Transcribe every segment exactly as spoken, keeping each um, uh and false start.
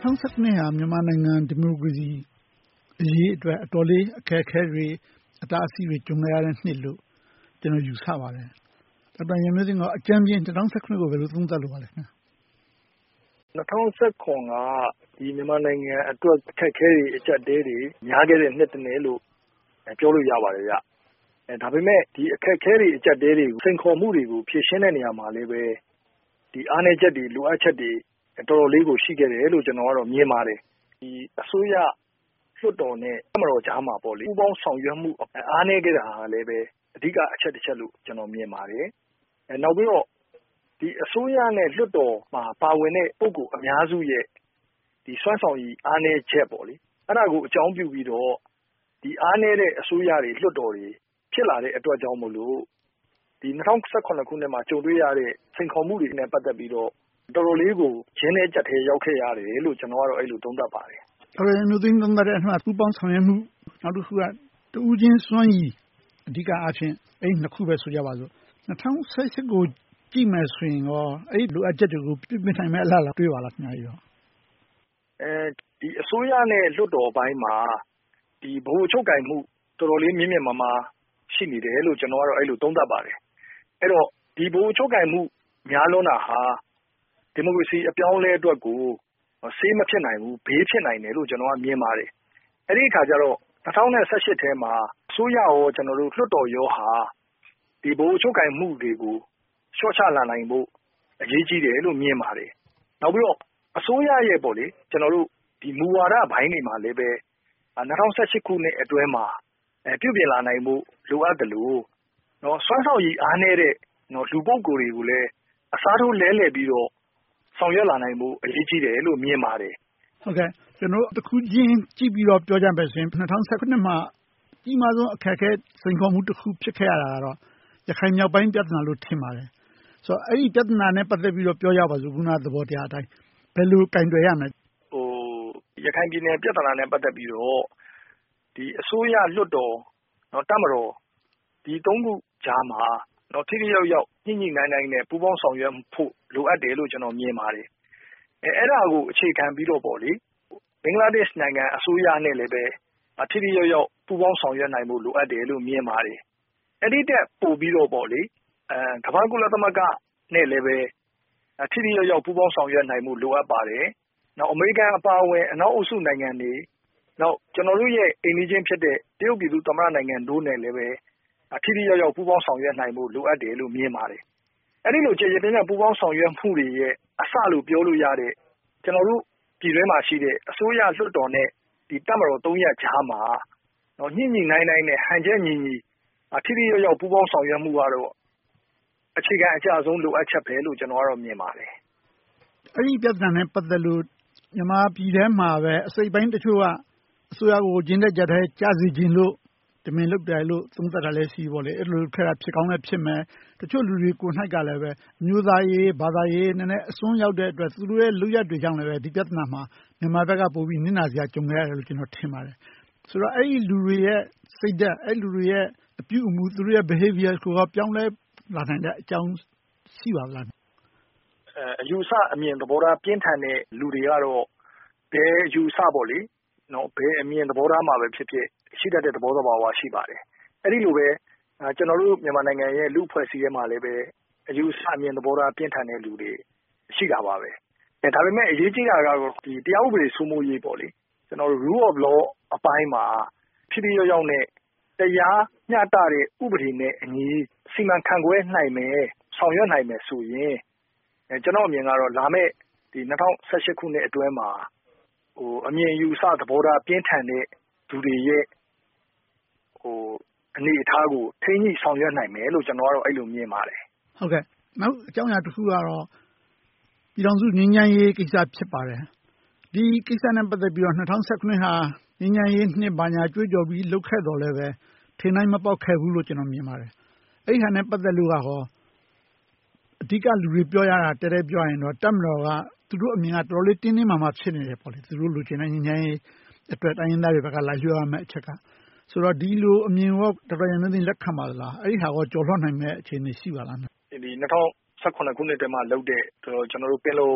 ထောင်၁၇ ဟာမြန်မာနိုင်ငံဒီမိုကရေစီအရေးအတွက်အတော်လေးအခက်အခဲတွေအတားအဆီးတွေကြုံရတဲ့နှစ်လို့ကျွန်တော်ယူဆပါတယ်။ဒေါက်တာရန်မျိုးသိမ်းကအကြမ်းဖျင်း၂၀၁၇ကိုဘယ်လိုသုံးသပ်လိုပါလဲခင်ဗျာ။၂၀၁၇ကဒီမြန်မာနိုင်ငံအတွက်အခက်အခဲတွေအကျပ်တဲတွေများခဲ့တဲ့နှစ်တစ်နှစ်လို့ပြောလို့ရပါတယ်ဗျ။အဲဒါပေမဲ့ဒီအခက်အခဲတွေအကျပ်တဲတွေကိုစိန်ခေါ်မှုတွေကိုဖြေရှင်းတဲ့နေရာမှာလည်းပဲဒီအားနည်းချက်တွေလိုအပ်ချက်တွေတော်တော်လေးကိုရှိခဲ့တယ်လို့ကျွန်တော်ကတော့မြင်ပါတယ်။ဒီအစိုးရလွှတ်တော်နဲ့အမတော်ကြားမှာပေါ့လေပူးပေါင်းဆောင်ရွက်မှုအားနည်းခဲ့တာဟာလည်းပဲအဓိကအချက်တစ်ချက်လို့ကျွန်တော်မြင်ပါတယ်။အဲနောက်ပြီးတော့ဒီအစိုးရနဲ့လွှတ်တော်မှာပါဝင်တဲ့ပုဂ္ဂိုလ်အများစုရဲ့ဒီစွမ်းဆောင်ရည်အားနည်းချက်ပေါ့လေအဲ့ဒါကိုအကြောင်းပြုပြီးတော့ဒီအားနည်းတဲ့အစိုးရတွေလွှတ်တော်တွေဖြစ်လာတဲ့အတွက်ကြောင့်မို့လို့ဒီ၂၀၁၇ခုနှစ်မှာကြုံတွေ့ရတဲ့စိန်ခေါ်မှုတွေနဲ့ပတ်သက်ပြီးတော့တော်တော်လေးကိုရင်းနှီးကြက်ထဲရောက်ခဲ့ရတယ်လို့ကျွန်တော်ကတော့အဲ့လိုသုံးသပ်ပါတယ်။ဒေါက်တာရန်မျိုးသိမ်းသုံးသပ်တဲ့အမှာပူးပေါင်းဆောင်ရွက်မှုနောက်တစ်ခုကတဦးချင်းစွမ်းရည်အဓိကအားဖြင့်အဲ့နှစ်ခုပဲဆိုကြပါစို့၂၀၁၈ကိုကြည့်မယ်ဆိုရင်ရောအဲ့လိုအပ်ချက်တွေကိုပြပြနိုင်မဲ့အလားအလာတွေ့ပါလားခင်ဗျာရောအဲဒီအစိုးရနဲ့လွှတ်တော်ပိုင်းမှာဒီဗဟိုချုပ်ကင်မှုတော်တော်လေးမြင့်မြင့်မားမားရှိနေတယ်လို့ကျွန်တော်ကတော့အဲ့လိုသုံးသပ်ပါတယ်အဲ့တော့ဒီဗဟိုချုပ်ကင်မှုများလွန်းတာဟာဒီမိုကရေစီအပြောင်းအလဲအတွက်ကိုဆေးမဖြစ်နိုင်ဘူးဘေးဖြစ်နိုင်တယ်လို့ကျွန်တော်ကမြင်ပါတယ်အဲ့ဒီအခါကျတော့၂၀၁၈ထဲမှာအစိုးရရောကျွန်တော်တို့လွှတ်တော်ရောဟာဒီဗဟိုချုပ်ကင်မှုတွေကိုလျှော့ချလာနိုင်ဖို့အရေးကြီးတယ်လို့မြင်ပါတယ်နောက်ပြီးတော့အစိုးရရဲ့ပေါ့လေကျွန်တော်တို့ဒီမူဝါဒဘိုင်းတွေမှာလည်းပဲ၂၀၁၈ခုနှစ်အတွင်းမှာအဲပြုပြင်လာနိုင်ဖို့လိုအပ်တယ်လို့နော်စွမ်းဆောင်ရည်အားနည်းတဲ့နော်လူပုဂ္ဂိုလ်တွေကိုလည်းအစားထိုးလဲလှယ်ပြီးတော့ဆောင်ရွက်လာနိုင်ဖို့အရေးကြီးတယ်လို့မြင်ပါတယ်ဟုတ်ကဲ့ကျွန်တော်တစ်ခုချင်းကြည့်ပြီးတော့ပြောကြမယ်ဆိုရင်၂၀၁၇မှာကြီးမားဆုံးအခက်အခဲစိန်ခေါ်မှုတစ်ခုဖြစ်ခဲ့ရတာကတော့ရခိုင်မြောက်ပိုင်းပြဿနာလို့ထင်ပါတယ်ဆိုတော့အဲ့ဒီပြဿနာနဲ့ပတ်သက်ပြီးတော့ပြောကြပါစို့ခုနသဘောတရားအတိုင်းဘယ်လိုကင်တွယ်ရမလဲဟိုရခိုင်ပြည်နယ်ပြဿနာနဲ့ပတ်သက်ပြီးတော့ဒီအစိုးရလွှတ်တော်နော်တပ်မတော်ဒီသုံးခုကြားမှာနော်ထိထိရောက်ရောက်ညှိညှိနှိုင်းနှိုင်းနဲ့ပူးပေါင်းဆောင်ရွက်ဖို့လိုအပ်တယ်လို့ကျွန်တော်မြင်ပါတယ်အဲအဲ့ဒါကိုအခြေခံပြီးတော့ပေါ့လေဘင်္ဂလားဒေ့ရှ်နိုင်ငံအစိုးရနဲ့လည်းပဲထိထိရောက်ရောက်ပူးပေါင်းဆောင်ရွက်နိုင်ဖို့လိုအပ်တယ်လို့မြင်ပါတယ်အဲ့ဒီတက်ပို့ပြီးတော့ပေါ့လေအဲကမ္ဘာ့ကုလသမဂ္ဂနဲ့လည်းပဲထိထိရောက်ရောက်ပူးပေါင်းဆောင်ရွက်နိုင်မှုလိုအပ်ပါတယ်နောက်အမေရိကန်အပါအဝင်အနောက်အုပ်စုနိုင်ငံတွေနောက်ကျွန်တော်တို့ရဲ့အိမ်နီးချင်းဖြစ်တဲ့တရုတ်ပြည်သူသမ္မတနိုင်ငံတို့နဲ့လည်းပဲထိထိရောက်ရောက်ပူးပေါင်းဆောင်ရွက်နိုင်မှုလိုအပ်တယ်လို့မြင်ပါတယ်အဲ့ဒီလိုကြေကြေပြန့်ပြန့်ပူးပေါင်းဆောင်ရွက်မှုတွေရဲ့အစလို့ပြောလို့ရတဲ့ကျွန်တော်တို့ပြည်တွင်းမှာရှိတဲ့အစိုးရလွှတ်တော်နဲ့ဒီတပ်မတော်သုံးရပ်ကြားမှာနော်ညှိညှိနှိုင်းနှိုင်းနဲ့ဟန်ချက်ညီညီထိထိရောက်ရောက်ပူးပေါင်းဆောင်ရွက်မှုကတော့အခြေခံအကျဆုံးလိုအပ်ချက်ပဲလို့ကျွန်တော်ကတော့မြင်ပါတယ်အဲ့ဒီပြဿနာနဲ့ပတ်သက်လို့မြန်မာပြည်ထဲမှာပဲအစိပ်ပိုင်းတချို့ကအစိုးရကိုဂျင်းတဲ့ကြတဲ့ကြားစီခြင်းလို့တမင်လုပ်တယ်လို့သုံးသပ်တာလည်းရှိပါလေအဲ့လိုခက်တာဖြစ်ကောင်းလည်းဖြစ်မယ်တချို့လူတွေကိုနှိုက်ကလည်းပဲမျိုးသားရေးဘာသာရေးနည်းနည်းအစွန်းရောက်တဲ့အတွက်သူတို့ရဲ့လူရက်တွေကြောင့်လည်းပဲဒီပြဿနာမှာမြန်မာဘက်ကပို့ပြီးနစ်နာစရာကြုံရတယ်လို့ကျွန်တော်ထင်ပါတယ်ဆိုတော့အဲ့ဒီလူတွေရဲ့စိတ်ဓာတ်အဲ့လူတွေရဲ့အပြုအမူသူတို့ရဲ့ behavior ကိုပြောင်းလဲလာနိုင်တဲ့အကြောင်းရှိပါလားအဲအယူဆအမြင်သဘောထားပြင်းထန်တဲ့လူတွေကတော့ဘယ်အယူဆပေါ့လေနော်ဘယ်အမြင်သဘောထားမှာပဲဖြစ်ဖြစ်ရှိတတ်တဲ့သဘောသဘာဝရှိပါတယ်အဲ့ဒီလိုပဲကျွန်တော်တို့မြန်မာနိုင်ငံရဲ့လူအဖွဲ့အစည်းထဲမှာလည်းပဲအယူဆအမြင်သဘောထားပြင်းထန်တဲ့လူတွေရှိတာပါပဲအဲဒါပေမဲ့အရေးကြီးတာကတော့ဒီတရားဥပဒေစိုးမိုးရေးပေါ့လေကျွန်တော်တို့ rule of law အပိုင်းမှာဖြစ်ဖြစ်ရောက်ရောက်နဲ့တရားမျှတတဲ့ဥပဒေနဲ့အညီစီမံခန့်ခွဲနိုင်မယ်ဆောင်ရွက်နိုင်မယ်ဆိုရင်အဲကျွန်တော်အမြင်ကတော့လာမယ့်ဒီ၂၀၁၈ခုနှစ်အတွင်းမှာဟိုအမြင်ယူဆသဘောထားပြင်းထန်တဲ့သူတွေရဲ့ဟိုအနေအထားကိုထိန်းညှိဆောင်ရွက်နိုင်မယ်လို့ကျွန်တော်ကတော့အဲ့လိုမြင်ပါတယ်ဟုတ်ကဲ့နောက်အကြောင်းအရာတစ်ခုကတော့ပြည်ထောင်စုငြိမ်းချမ်းရေးကိစ္စဖြစ်ပါတယ်ဒီကိစ္စနဲ့ပတ်သက်ပြီးတော့၂၀၁၇ဟာငြိမ်းချမ်းရေးနှစ်ဘာညာကြွေးကြော်ပြီးလုပ်ခဲ့တော်လည်းပဲထင်တိုင်းမပေါက်ခဲ့ဘူးလို့ကျွန်တော်မြင်ပါတယ်အဲ့ဒီဟာနဲ့ပတ်သက်လို့ကဟောအဓိကလူတွေပြောရတာတဲတဲပြောရင်တော့တပ်မတော်ကသူတို့အမြင်ကတော်တော်လေးတင်းတင်းမာမာဖြစ်နေတယ်ပေါ့လေသူတို့လူချင်းတိုင်းငြိမ်းချမ်းရေးအတွက်တိုင်းရင်းသားတွေဘက်ကလာရွှေ့ရမယ့်အချက်ကဆိုတော့ဒီလိုအမြင်ရောဒေါက်တာရန်မျိုးသိမ်းလက်ခံပါလားအဲ့ဒီဟာကိုကြော်လွှတ်နိုင်မယ့်အခြေအနေရှိပါလားဒီ၂၀၁၇ခုနှစ်တည်းမှာလုပ်တဲ့ကျွန်တော်တို့ပင်လုံ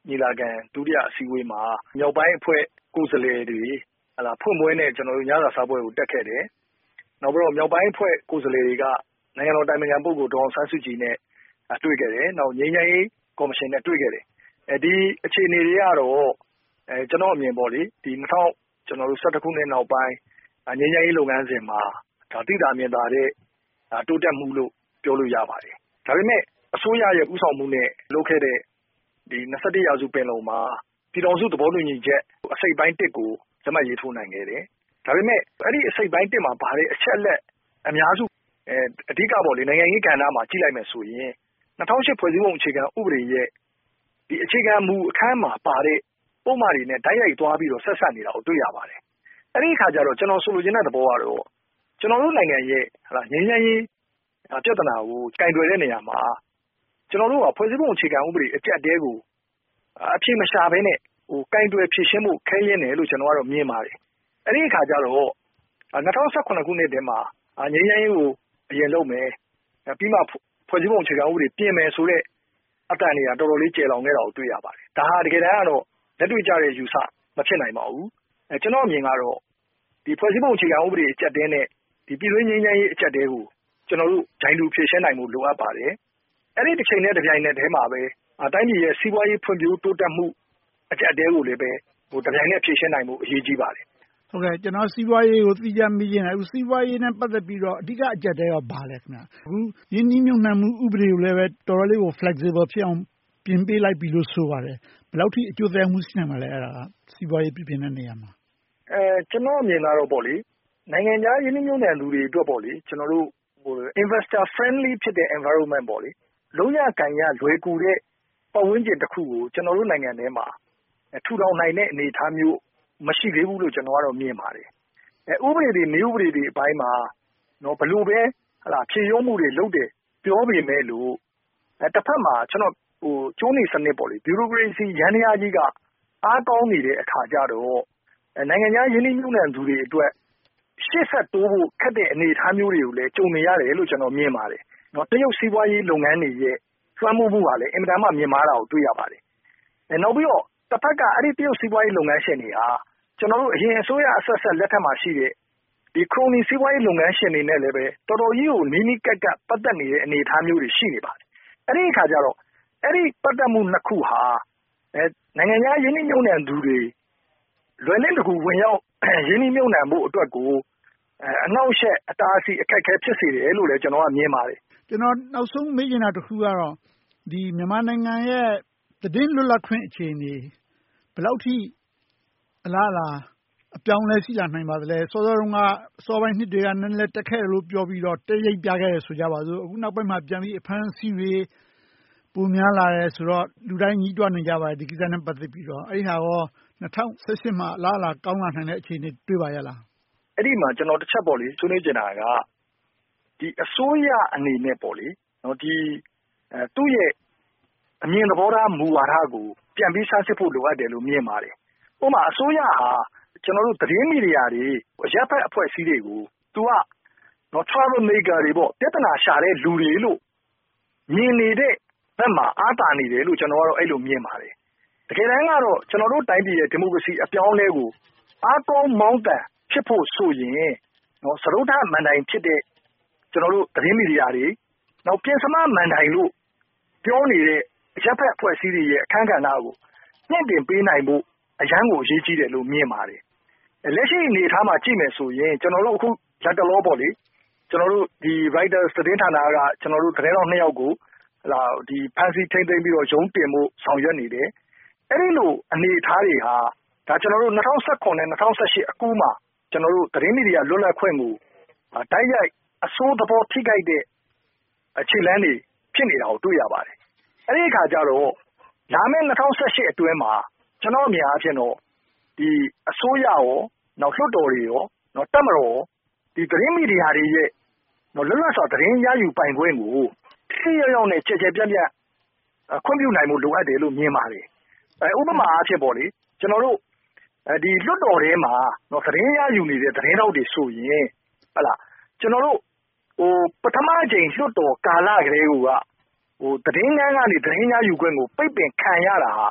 ညီလာခံဒုတိယအစည်းအဝေးမှာမြောက်ပိုင်းအဖွဲ့ကိုယ်စားလှယ်တွေဟလာဖွင့်ပွဲနဲ့ကျွန်တော်တို့ညစာစားပွဲကိုတက်ခဲ့တယ်။နောက်ပြီးတော့မြောက်ပိုင်းအဖွဲ့ကိုယ်စားလှယ်တွေကနိုင်ငံတော်တိုင်ပင်ခံပုဂ္ဂိုလ်ဒေါ်အောင်ဆန်းစုကြည်နဲ့တွေ့ခဲ့တယ်။နောက်ငြိမ်းချမ်းရေးကော်မရှင်နဲ့တွေ့ခဲ့တယ်။အဲဒီအခြေအနေတွေကတော့အဲကျွန်တော်အမြင်ပေါ့လေဒီ၂၀ကျွန်တော်တို့၁၁ခုနှစ်နောက်ပိုင်းငြိမ်းချမ်းရေးလုပ်ငန်းစဉ်မှာဒါတိတာမြင်တာတဲ့တိုးတက်မှုလို့ပြောလို့ရပါတယ်။ဒါပေမဲ့အစိုးရရဲ့ဥဆောင်မှုနဲ့လုပ်ခဲ့တဲ့ဒီ၂၁ရာစုပင်လုံမှာပြည်တော်စုသဘောတူညီချက်အစိတ်ပိုင်းတစ်ကိုလက်မှတ်ရေးထိုးနိုင်ခဲ့တယ်။ဒါပေမဲ့အဲ့ဒီအစိတ်ပိုင်းတစ်မှာဗာတဲ့အချက်လက်အများစုအဲအဓိကပေါ့လေနိုင်ငံရေးကဏ္ဍမှာကြည့်လိုက်မယ်ဆိုရင်၂၀၀၈ဖွဲ့စည်းပုံအခြေခံဥပဒေရဲ့ဒီအခြေခံမူအခန်းမှာပါတဲ့ပုံမှန်တွေနဲ့တိုက်ရိုက်သွားပြီးတော့ဆက်ဆက်နေတာကိုတွေ့ရပါတယ်။အဲ့ဒီအခါကျတော့ကျွန်တော်ဆိုလိုချင်တဲ့သဘောကတော့ကျွန်တော်တို့နိုင်ငံရဲ့ဟာငြိမ်းချမ်းရေးပြဿနာကိုကင်တွယ်တဲ့နေရာမှာကျွန်တော်တို့ကဖွဲ့စည်းပုံအခြေခံဥပဒေအကျပ်တဲကိုအပြည့်မရှာဘဲနဲ့ဟိုကင်တွယ်ဖြည့်ရှင်းမှုခဲရင်းတယ်လို့ကျွန်တော်ကတော့မြင်ပါတယ်။အဲ့ဒီအခါကျတော့၂၀၁၇ခုနှစ်တည်းမှာငြိမ်းချမ်းရေးကိုအရင်လုပ်မယ်ပြီးမှဖွဲ့စည်းပုံအခြေခံဥပဒေပြင်မယ်ဆိုတဲ့အတန်တွေကတော်တော်လေးကျေလောင်ခဲ့တာကိုတွေ့ရပါတယ်။ဒါဟာတကယ်တမ်းကတော့လက်တွေ့ကျတဲ့ယူဆမဖြစ်နိုင်ပါဘူး။အဲကျွန်တော်အမြင်ကတော့ဒီဖွဲ့စည်းပုံအခြေခံဥပဒေအကျပ်တဲနဲ့ဒီပြည်တွင်းငြိမ်းချမ်းရေးအကျပ်တဲကိုကျွန်တော်တို့ဂျိုင်းလူဖြည့်ရှင်းနိုင်မှုလိုအပ်ပါတယ်။အဲ့ဒီတစ်ချိန်နဲ့တစ်ပြိုင်နက်တည်းမှာပဲတိုင်းပြည်ရဲ့စီးပွားရေးဖွံ့ဖြိုးတိုးတက်မှုအကျပ်တဲကိုလည်းပဲဟိုတစ်ပြိုင်နက်ဖြည့်ရှင်းနိုင်မှုအရေးကြီးပါတယ်။ဟုတ်ကဲ့ကျွန်တော်စီးပွားရေးကိုသိကြမိခြင်းအခုစီးပွားရေးနဲ့ပတ်သက်ပြီးတော့အဓိကအကျပ်တဲရောဘာလဲခင်ဗျ။အခုရင်းနှီးမြှုပ်နှံမှုဥပဒေကိုလည်းပဲတော်တော်လေးကို flexible ဖြစ်အောင်ပြင်ပေးလိုက်ပြီလို့ဆိုပါတယ်။ဘယ်လောက်ထိအကျိုးသက်ရောက်မှုရှိနိုင်မှာလဲအဲ့ဒါကစီးပွားရေးပြင်တဲ့နေရာမှာအဲကျွန်တော်အမြင်ကတော့ပေါ့လေနိုင်ငံခြားရင်းနှီးမြှုပ်နှံသူတွေအတွက်ပေါ့လေကျွန်တော်တို့ဟို investor friendly ဖြစ်တဲ့ environment ပေါ့လေလုံးရကန်ရလွယ်ကူတဲ့ပတ်ဝန်းကျင်တစ်ခုကိုကျွန်တော်တို့နိုင်ငံထဲမှာထူထောင်နိုင်တဲ့အနေအထားမျိုးမရှိသေးဘူးလို့ကျွန်တော်ကတော့မြင်ပါတယ်အဲဥပဒေတွေနေဥပဒေတွေအပိုင်းမှာနော်ဘလို့ပဲဟလာဖြည့်ရုံးမှုတွေလုပ်တယ်ပြောပေမဲ့လို့အဲတစ်ဖက်မှာကျွန်တော်ဟိုကျိုးနေစနစ်ပေါ့လေ bureaucracy ရန်တရားကြီးကအားကောင်းနေတဲ့အခါကျတော့နိုင်ငံခြားရင်းနှီးမြှုပ်နှံသူတွေအတွက်ရှေ့ဆက်တိုးဖို့ခက်တဲ့အနေအထားမျိုးတွေကိုလည်းကြုံနေရတယ်လို့ကျွန်တော်မြင်ပါတယ်။နော်တရုတ်စီးပွားရေးလုပ်ငန်းတွေရဲ့လွှမ်းမိုးမှုကလည်းအင်မတန်မှမြင့်မားတာကိုတွေ့ရပါတယ်။အဲနောက်ပြီးတော့တစ်ဖက်ကအဲ့ဒီတရုတ်စီးပွားရေးလုပ်ငန်းရှင်တွေဟာကျွန်တော်တို့အရင်အစိုးရအဆက်ဆက်လက်ထက်မှာရှိတဲ့ဒီခရိုနီစီးပွားရေးလုပ်ငန်းရှင်တွေနဲ့လည်းပဲတော်တော်ကြီးကိုနီးနီးကပ်ကပ်ပတ်သက်နေတဲ့အနေအထားမျိုးတွေရှိနေပါတယ်။အဲ့ဒီအခါကျတော့အဲ့ဒီပတ်သက်မှုနှစ်ခုဟာအဲနိုင်ငံခြားရင်းနှီးမြှုပ်နှံသူတွေလွယ်လင့်တကူဝင်ရောက်ရင်းနှီးမြှုပ်နှံမှုအတွက်ကိုအနောက်ရှက်အတားအဆီးအခက်အခဲဖြစ်စေတယ်လို့လည်းကျွန်တော်ကမြင်ပါတယ်ကျွန်တော်နောက်ဆုံးမေးချင်တာတစ်ခုကတော့ဒီမြန်မာနိုင်ငံရဲ့သတင်းလွတ်လပ်ခွင့်အခြေအနေဘယ်လောက်ထိအလားအလာအပြောင်းလဲရှိလာနိုင်ပါသလဲစောစောတုန်းကစောပိုင်းနှစ်တွေကနည်းနည်းတက်ခဲ့လို့ပြောပြီးတော့တရိပ်ပြခဲ့ရဆိုကြပါစို့အခုနောက်ပိုင်းမှာပြန်ပြီးအဖမ်းဆီးတွေပုံများလာတယ်ဆိုတော့လူတိုင်းညှိတွားနေကြပါတယ်ဒီကိစ္စနဲ့ပတ်သက်ပြီးတော့အဲ့ဒီဟာရော၂၀၁၈မှာအလားအလာကောင်းလာနိုင်တဲ့အခြေအနေတွေ့ပါရဲ့လားအဲ့ဒီမှာကျွန်တော်တစ်ချက်ပေါ့လေဆွေးနွေးချင်တာကဒီအစိုးရအနေနဲ့ပေါ့လေနော်ဒီအဲသူ့ရဲ့အမြင်သဘောထားမူဝါဒကိုပြန်ပြီးဆန်းစစ်ဖို့လိုအပ်တယ်လို့မြင်ပါတယ်။ဥပမာအစိုးရဟာကျွန်တော်တို့သတင်းမီဒီယာတွေအရပ်ဖက်အဖွဲ့အစည်းတွေကိုသူကနော် trouble maker တွေပေါ့ပြဿနာရှာတဲ့လူတွေလို့မြင်နေတဲ့ဘက်မှာအားတာနေတယ်လို့ကျွန်တော်ကတော့အဲ့လိုမြင်ပါတယ်။တကယ်တမ်းကတော့ကျွန်တော်တို့တိုင်းပြည်ရဲ့ဒီမိုကရေစီအပြောင်းအလဲကိုအားကောင်းမောင်းတန်ဖြစ်ဖို့ဆိုရင်နော်စရုပ်ထမန်တိုင်ဖြစ်တဲ့ကျွန်တော်တို့သတင်းမီဒီယာတွေနောက်ပြင်စမမန်တိုင်လို့ပြောနေတဲ့အရပ်ဖက်အဖွဲ့အစည်းတွေရဲ့အခမ်းကဏ္ဍကိုညှင့်တင်ပေးနိုင်ဖို့အရန်ကိုအရေးကြီးတယ်လို့မြင်ပါတယ်။လက်ရှိအနေအထားမှာကြည့်မယ်ဆိုရင်ကျွန်တော်တို့အခုလက်တလောပေါ့လေကျွန်တော်တို့ဒီ Reuters သတင်းဌာနကကျွန်တော်တို့သတင်းတော်နှစ်ယောက်ကိုလာဒီဖန်စီထိမ့်သိမ်းပြီးတော့ရုံးတင်မှုဆောင်ရွက်နေတယ်။အဲ့ဒီလိုအနေအထားတွေဟာဒါကျွန်တော်တို့၂၀၁၇နဲ့၂၀၁၈အကူမှာကျွန်တော်တို့သတင်းမီဒီယာလွတ်လပ်ခွင့်ကိုတိုက်ရိုက်အစိုးသဘောထိခိုက်တဲ့အခြေလမ်းတွေဖြစ်နေတာကိုတွေ့ရပါတယ်။အဲဒီအခါကျတော့လာမယ့်၂၀၁၈အတွင်းမှာကျွန်တော်အမြင်အားဖြင့်တော့ဒီအစိုးရရောနောက်လွှတ်တော်တွေရောနော်တပ်မတော်ဒီသတင်းမီဒီယာတွေရဲ့နော်လွတ်လပ်စွာသတင်းရယူပိုင်ခွင့်ကိုထိရောက်ရောက်နဲ့ကြဲကြဲပြန့်ပြန့်ခွင့်ပြုနိုင်မှုလိုအပ်တယ်လို့မြင်ပါတယ်။အဲဥပမာအားဖြင့်ပေါ့လေကျွန်တော်တို့အဲဒီလွှတ်တော်ထဲမှာနော်သတင်းရယူနေတဲ့သတင်းတောက်တွေဆိုရင်ဟလာကျွန်တော်တို့ဟိုပထမအကြိမ်လွှတ်တော်ကာလကလေးကဟိုသတင်းငန်းကနေသတင်းရယူခွင့်ကိုပိတ်ပင်ခံရတာဟာ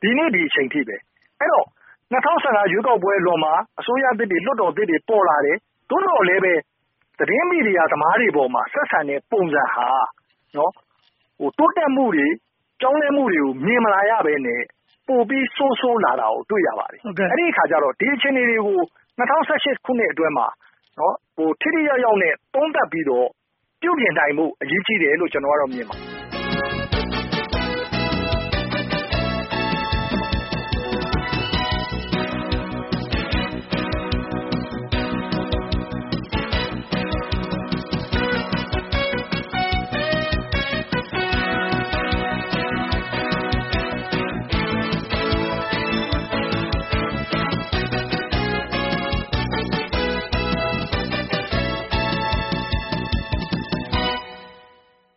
ဒီနေ့ဒီအချိန်ထိပဲအဲ့တော့၂၀၁၅ရွေးကောက်ပွဲလွန်မှာအစိုးရသစ်တွေလွှတ်တော်သစ်တွေပေါ်လာတယ်သို့တော်လည်းပဲသတင်းမီဒီယာသမားတွေပေါ်မှာဆက်ဆံတဲ့ပုံစံဟာနော်ဟိုတိုးတက်မှုတွေကြောင်းလဲမှုတွေကိုမြင်မလာရပဲနဲ့ပို့ပြီးဆိုးဆိုးလာတာကိုတွေ့ရပါတယ်အဲ့ဒီအခါကျတော့ဒီအခြေအနေတွေကို၂၀၁၈ခုနှစ်အတွင်းမှာနော်ဟိုထိထိရောက်ရောက်နဲ့သုံးသပ်ပြီးတော့ပြုပြင်နိုင်မှုအရေးကြီးတယ်လို့ကျွန်တော်ကတော့မြင်ပါတယ်